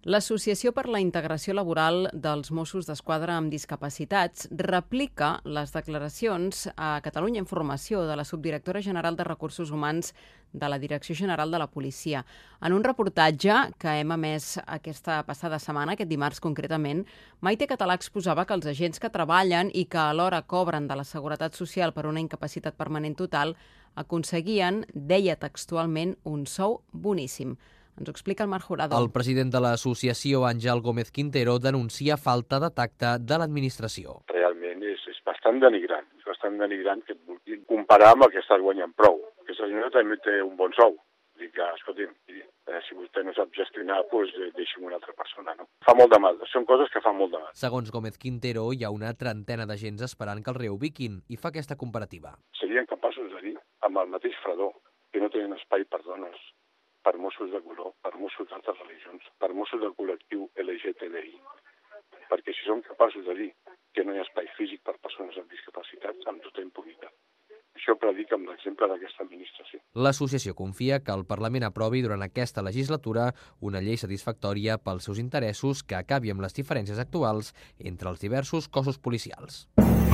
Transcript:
L'Associació per la Integració Laboral dels Mossos d'Esquadra amb Discapacitats replica les declaracions a Catalunya Informació de la subdirectora general de Recursos Humans de la Direcció General de la Policia. En un reportatge que hem emès aquesta passada setmana, aquest dimarts concretament, Maite Català exposava que els agents que treballen i que alhora cobren de la Seguretat Social per una incapacitat permanent total aconseguien, deia textualment, un sou boníssim. Ens ho explica el Marc Jurado. El president de l'associació, Àngel Gómez Quintero, denuncia falta de tacte de l'administració. Realment és bastant denigrant. És bastant denigrant que et vulguin comparar amb el que estàs guanyant prou. Aquesta senyora també té un bon sou. Dic que, escolti'm, si vostè no sap gestionar, doncs deixi'm una altra persona, no? Fa molt de mal. Són coses que fan molt de mal. Segons Gómez Quintero, hi ha una trentena d'agents esperant que el reubiquin i fa aquesta comparativa. Serien capaços de dir, amb el mateix fredor, que no tenen espai per dones, per Mossos de color, per Mossos d'altres religions, per Mossos del col·lectiu LGTBI. Perquè si som capaços de dir que no hi ha espai físic per persones amb discapacitats, amb tota impunitat. Això predica amb l'exemple d'aquesta administració. L'associació confia que el Parlament aprovi durant aquesta legislatura una llei satisfactòria pels seus interessos que acabi amb les diferències actuals entre els diversos cossos policials.